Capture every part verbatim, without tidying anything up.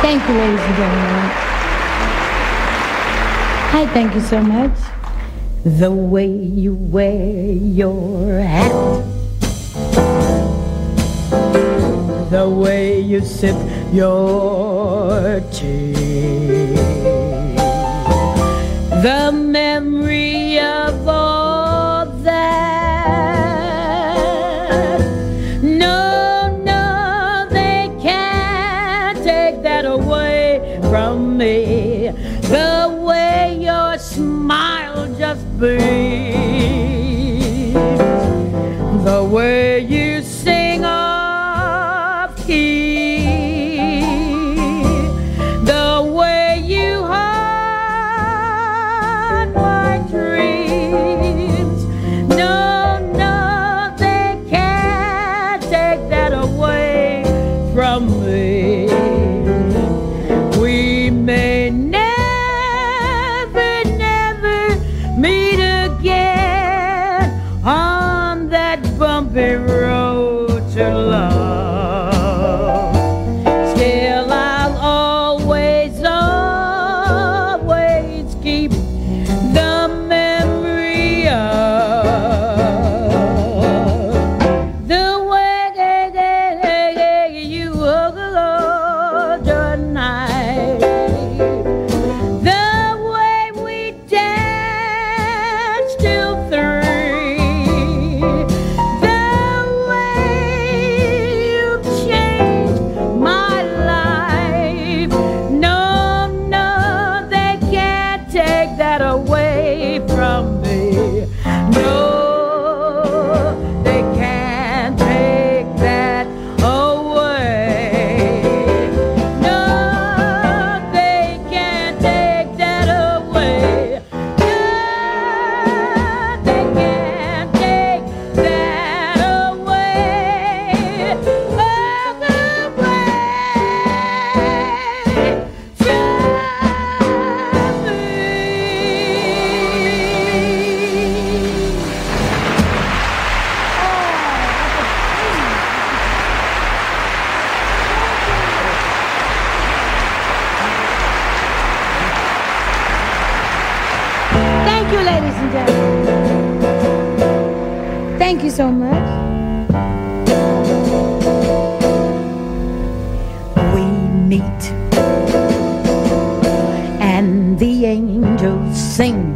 Thank you, ladies and gentlemen. I thank you so much. The way you wear your hat, the way you sip your tea, the memory of all that. No, no, they can't take that away from me. The way your smile just beams, the way you sing off key, the way you haunt my dreams. No, no, they can't take that away from me. We may never bumpy road to love. Still I'll always, always keep the memory of the way you hugged the night, the way we danced till three, away from me. No, they can't take that away. No, they can't take that away. No, they can't take that away. Oh, thank you, ladies and gentlemen. Thank you so much. We meet and the angels sing.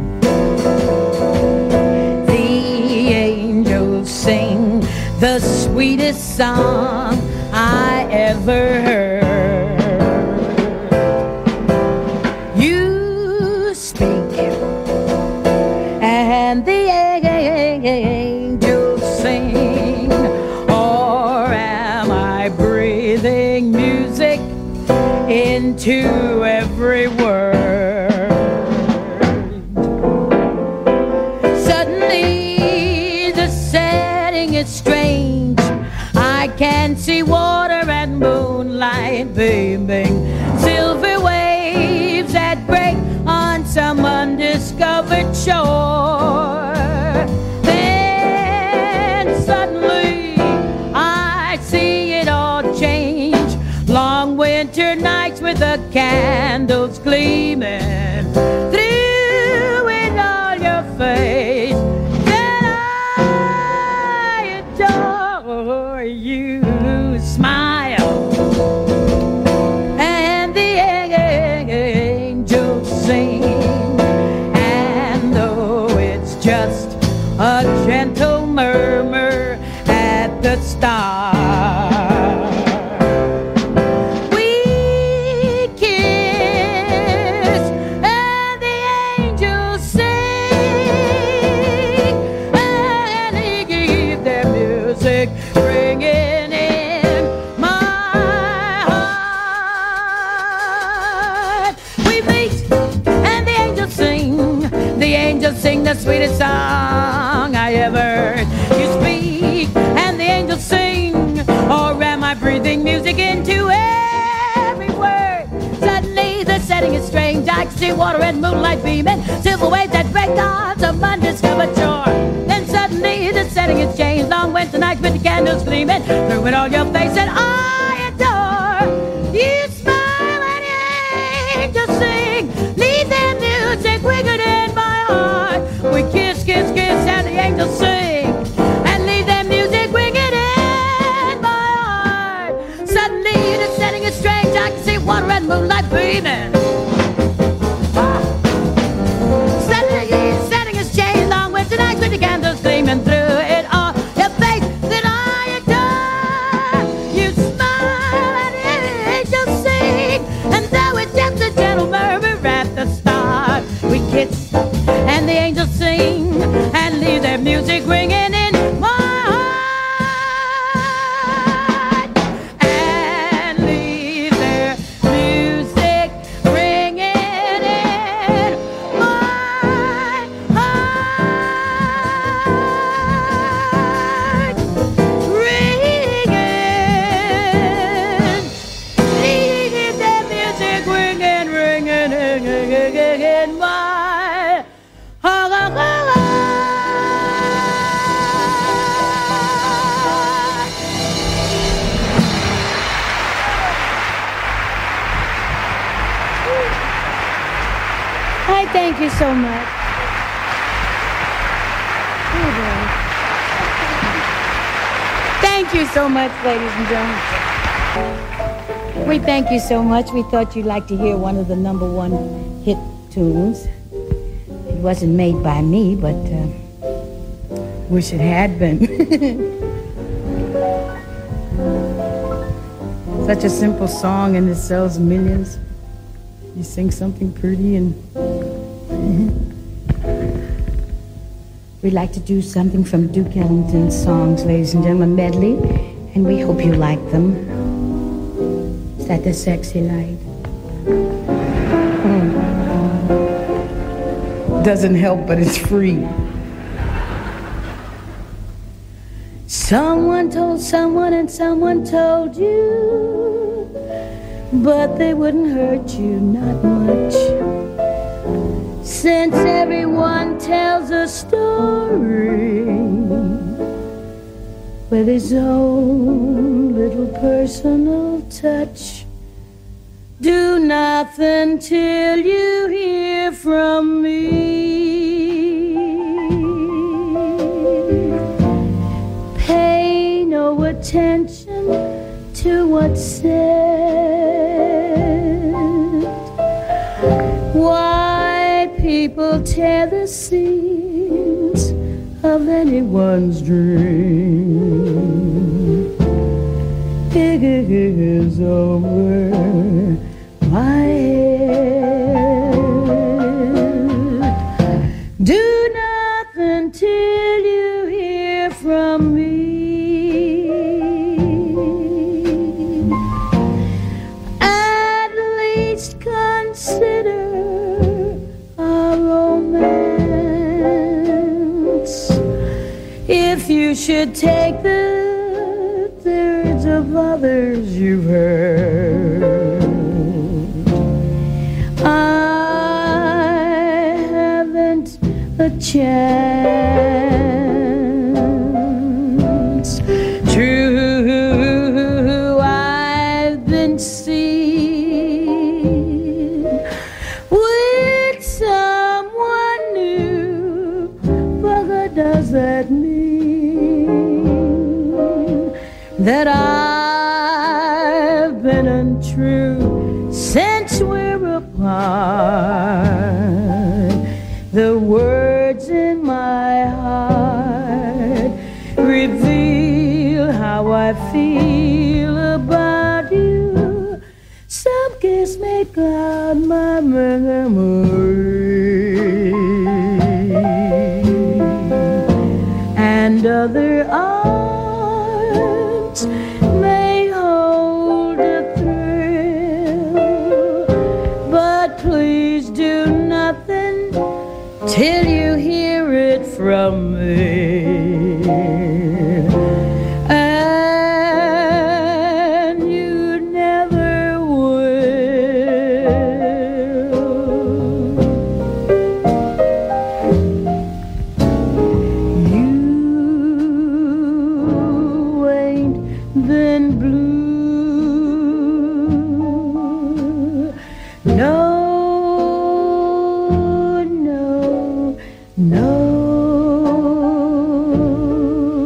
The angels sing the sweetest song I ever heard. You speak and the angels sing, or am I breathing music into every word? Suddenly the setting is strange. I can see water and moonlight beaming, silver waves that break on some undiscovered shore. Then suddenly I see it all change. Long winter nights with the candles gleaming through it all your face. Then I adore you. Smile and the angels sing, and though it's just a gentle murmur at the start, we kiss and the angels sing, and they give their music ringing in my heart. We meet and the angels sing, the angels sing the sweetest song I ever heard. You speak and the angels sing, or am I breathing music into every word? Suddenly the setting is strange. I can see water and moonlight beaming, silver waves that break on some undiscovered shore. Then suddenly the setting is changed. Long winter nights with the candles gleaming through it all your face, and I adore you. Smile and you we kiss and the angels sing and leave their music ringing in my heart and leave their music ringing in my heart, ringing, leave their music ringing, ringing, ringing, ringing in my I thank you so much. Thank you so much, ladies and gentlemen. We thank you so much. We thought you'd like to hear one of the number one hit tunes. It wasn't made by me, but uh, wish it had been. Such a simple song and it sells millions. You sing something pretty and we'd like to do something from Duke Ellington's songs, ladies and gentlemen, medley, and we hope you like them. Is that the sexy light? Hmm. Doesn't help, but it's free. Someone told someone and someone told you, but they wouldn't hurt you, not much. Since everyone tells a story with his own little personal touch, do nothing till you hear from me. Pay no attention to what's said. Why people tear the seams of anyone's dream is over my head. Do nothing till you hear from me. At least consider our romance. If you should take the thirds of others you've heard, I haven't a chance. True, I've been seen with someone new, but what does that mean? That I've been untrue since we're apart. The words in my heart reveal how I feel about you. Some kiss may cloud my memory, and other arms may hold a thrill, but please do nothing till you hear it from me. And you never will. You ain't been blue. No. No,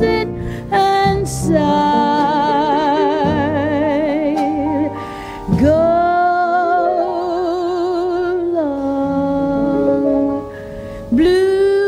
sit and sigh. Go long, blue.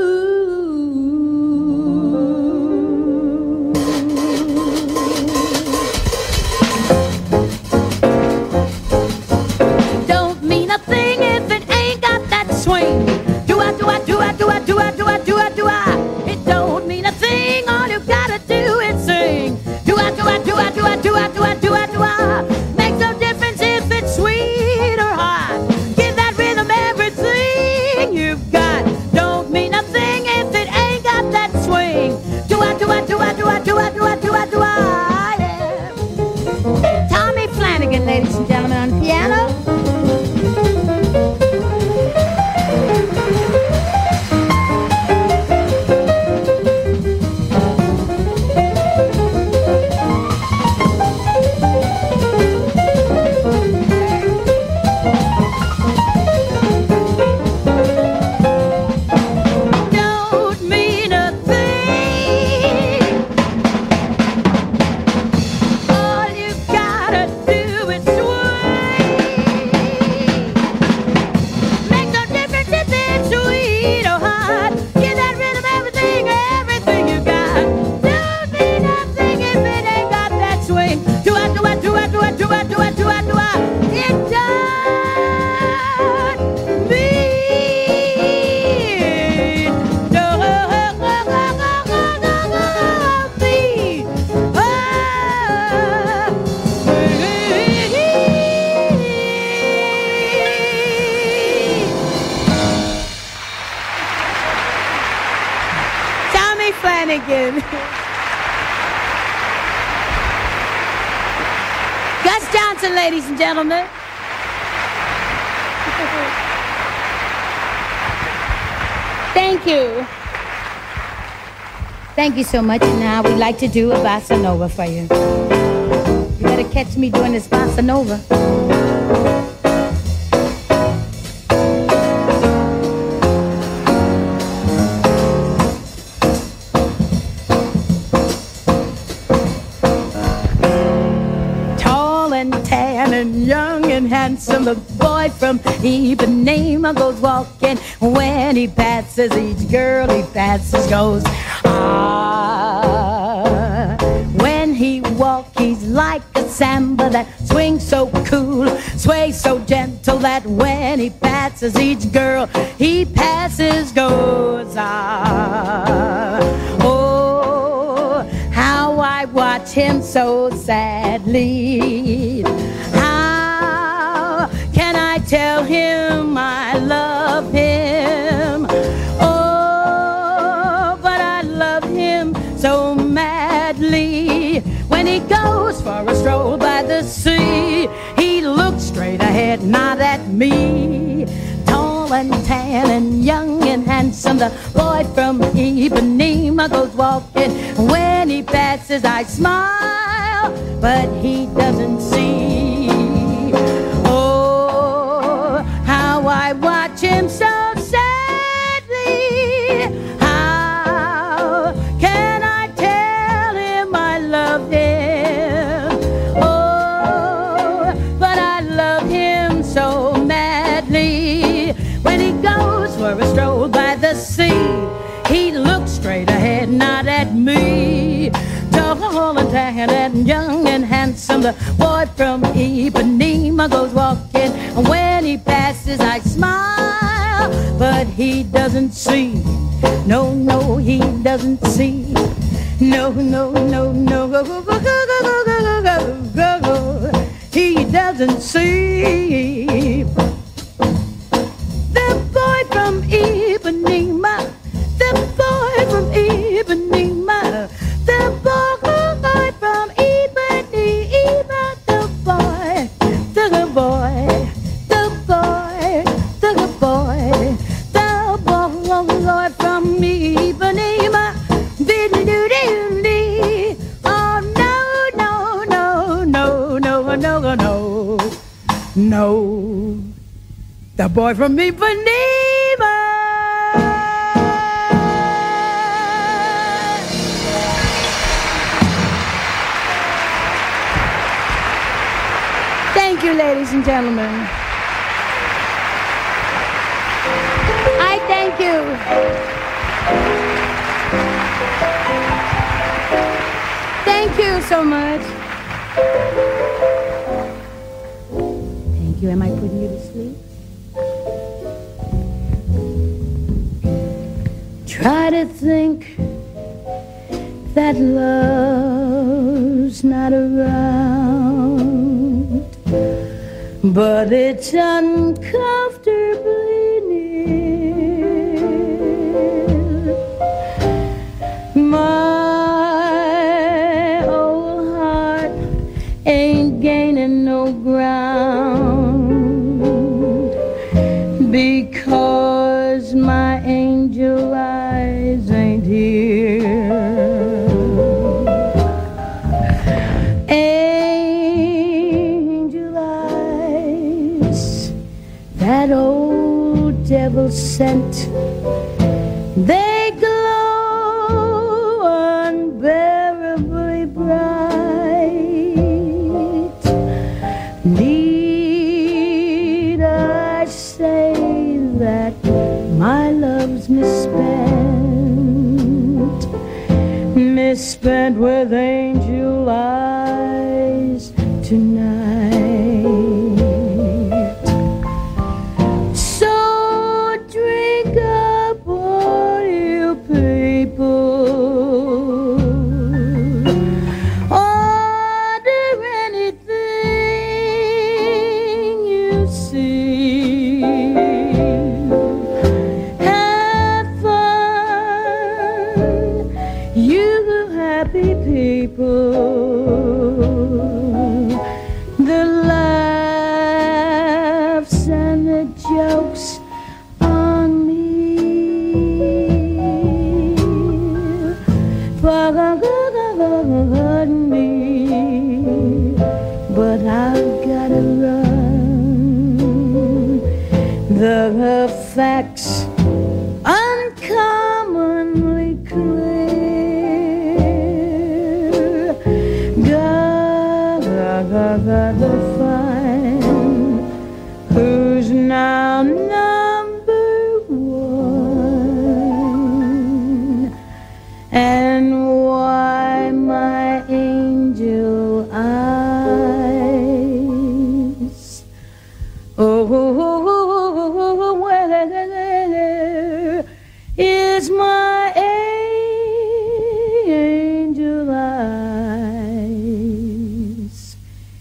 Swing. Do I, do I, do I, do I, do I, do I, do I, do I. It don't mean a thing, all you gotta do is sing. Do I, do I, do I, do I, do I, do I, do I, do I. Makes no difference if it's sweet or hot. Give that rhythm everything you've got. Don't mean a thing if it ain't got that swing. Do I, do I, do I, do I, do I, do I, do I, do I, yeah. Tommy Flanagan, ladies and gentlemen, on piano. Flanagan. Gus Johnson, ladies and gentlemen. Thank you. Thank you so much. Now we'd like to do a bossa nova for you. You better catch me doing this bossa nova. Young and handsome, the boy from Ipanema goes walking. When he passes, each girl he passes goes, ah. When he walks, he's like a samba that swings so cool, sways so gentle that when he passes, each girl he passes goes, ah. Oh, how I watch him so sadly. Tell him I love him. Oh, but I love him so madly. When he goes for a stroll by the sea, he looks straight ahead, not at me. Tall and tan and young and handsome, the boy from Ipanema goes walking. When he passes, I smile, but he doesn't see. I watch him so sadly. How can I tell him I love him? Oh, but I love him so madly. When he goes for a stroll by the sea, he looks straight ahead, not at me. Tall and tan and young and handsome, the boy from Ipanema goes walking. And when he passes, I smile, but he doesn't see. No, no, he doesn't see. No, no, no, no, go, go, go, go, go, go, go, go, go. He doesn't see. The boy from Ipanema, the boy from Ipanema, the boy from Ipanema, the boy, the boy, the boy, the boy, the boy from Ipanema. Oh no, no, no, no, no, no, no, no, the boy from Ipanema. Thank you, ladies and gentlemen. I thank you. Thank you so much. Thank you. Am I putting you to sleep? Try to think that love's not around, but it's uncomfortably near. My old heart ain't gaining no ground because my angel eyes ain't here. That old devil sent, they glow unbearably bright. Need I say that my love's misspent, misspent with angel eyes tonight? The facts uncommonly clear. Gotta, gotta find who's now number one, and why my angel eyes, oh, is my angel eyes.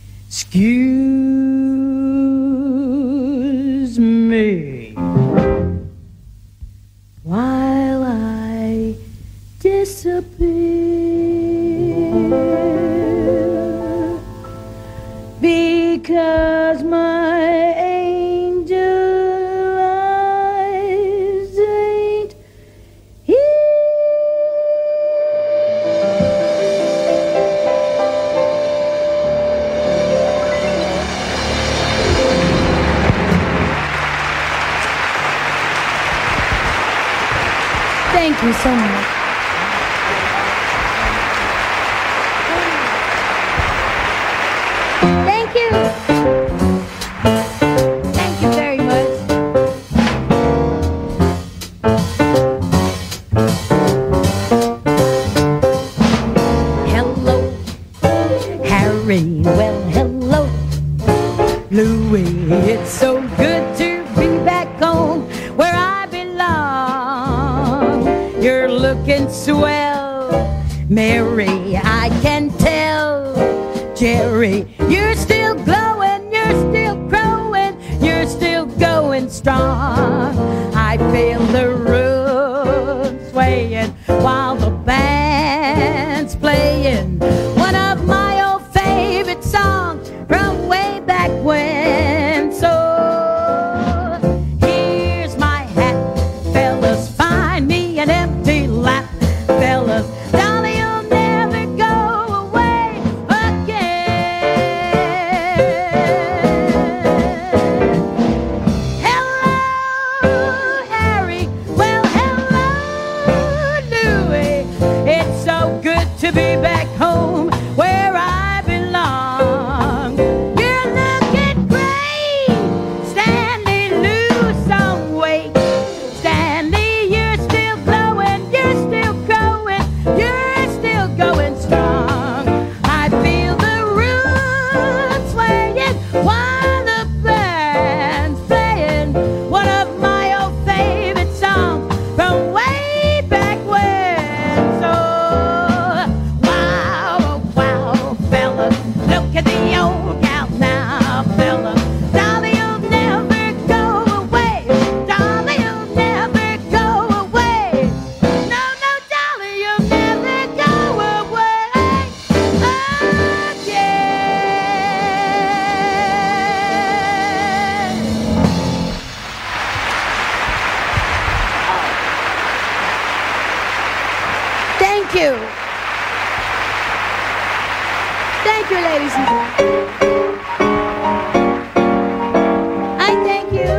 Excuse me while I disappear, because my thank you so much. Thank you. Thank you very much. Hello, Harry. Well, hello, Louis. It's so good to be back home where I belong. You're looking swell, Mary, I can tell. Jerry, you're still glowing, you're still growing, you're still going strong. I feel the room swaying while the band's playing one of my old favorite songs from way back when. So here's my hat, fellas, find me an empty lap, fellas. Dolly, you'll never go away again. Hello, Harry. Well, hello, Louie. It's so good to be back home Thank you, ladies and gentlemen. I thank you.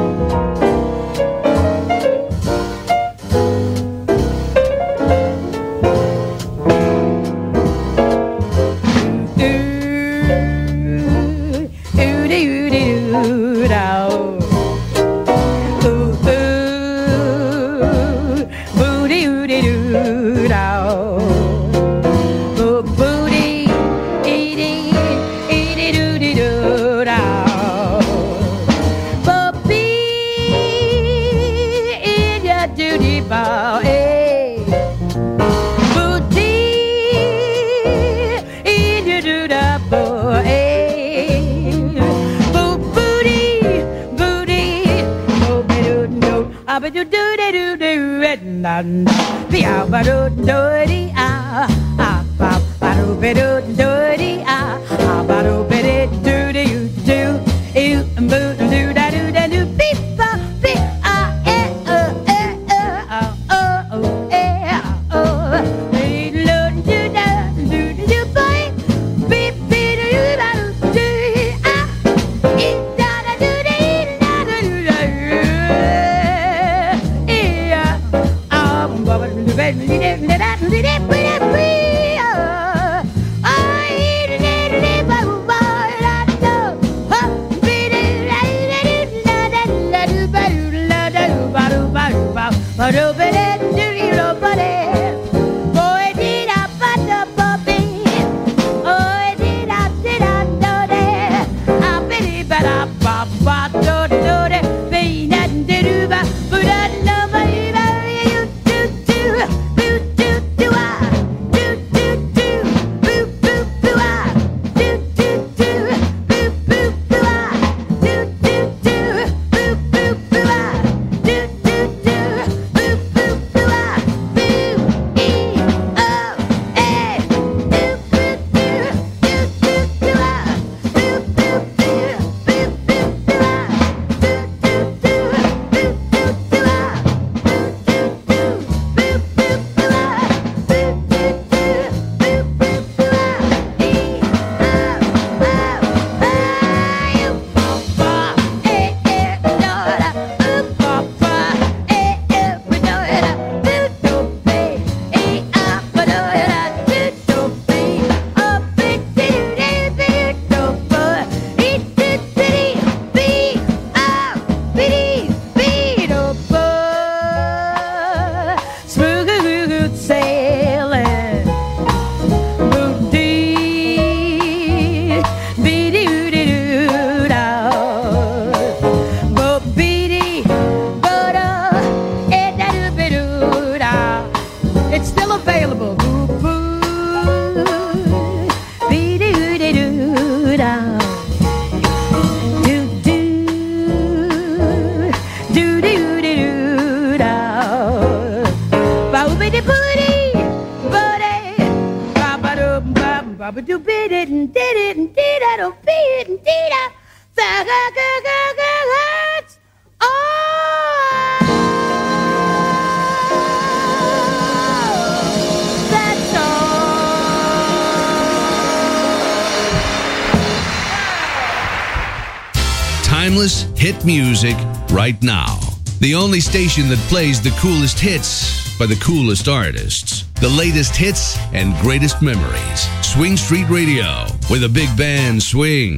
Timeless hit music right now. The only station that plays the coolest hits by the coolest artists. The latest hits and greatest memories. Swing Street Radio with a big band swing.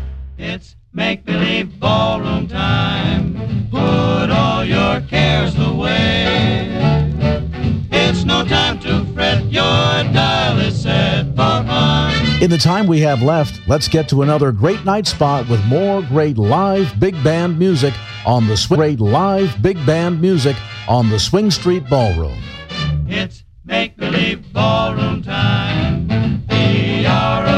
It's make-believe ballroom time. Put all your cares away. It's no time to fret. Your dial is set for fun. In the time we have left, let's get to another great night spot with more great live big band music on the Swing. Great live big band music on the Swing Street Ballroom. It's make-believe